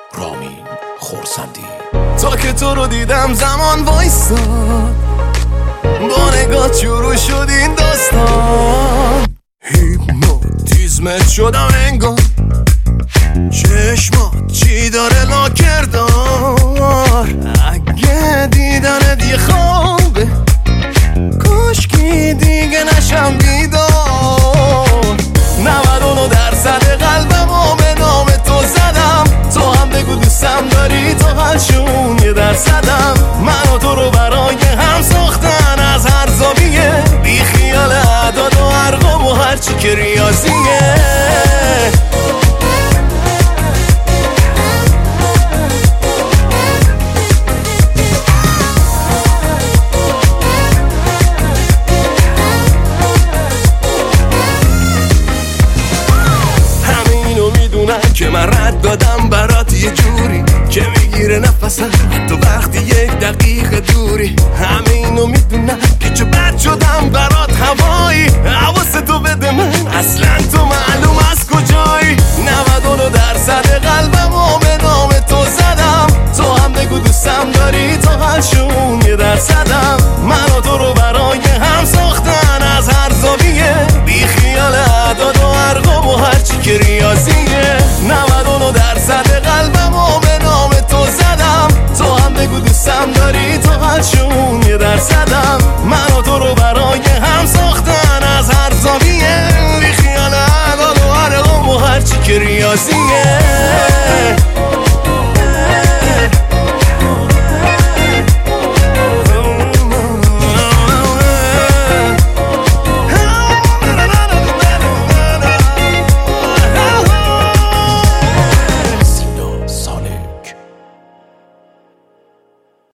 رامین خورسندی. تا که تو رو دیدم زمان وایستاد، با نگاه شروع شد این داستان. هیپنوتیزمت شدم انگار، چشمات چی داره لاکردار. اگه دیدنت یه خوابه، کاشکی دیگه نشم بیدار. 99% قلبمو به نام تو زدم، تو هم بگو دوستم داری، تا هرشون یه درصدم. من و تو رو برای هم ساختن از هر زاویه، بی خیال اعداد و ارقام و هرچی که ریاضیه. که من رد دادم برات یه جوری که میگیره نفسم تو وقتی 1 دقیقه دوری. همه اینو میدونم که چه بد شدم برات هوایی. حواستو بده من اصلا تو معلوم از کجایی. 99% قلبمو به نام تو زدم، تو هم بگو دوستم داری، تا هرشون یه درصدم. من و تو رو برای هم ساختن از هر زاویه، بی خیال اعداد و ارقام و هرچی که ریاضیه. 99% قلبمو به نام تو زدم، تو هم بگو دوستم داری، تا هرشون یه درصدم. من و تو رو برای هم ساختن از هر زاویه، بی خیال اعداد و ارقام و هرچی که ریاضیه.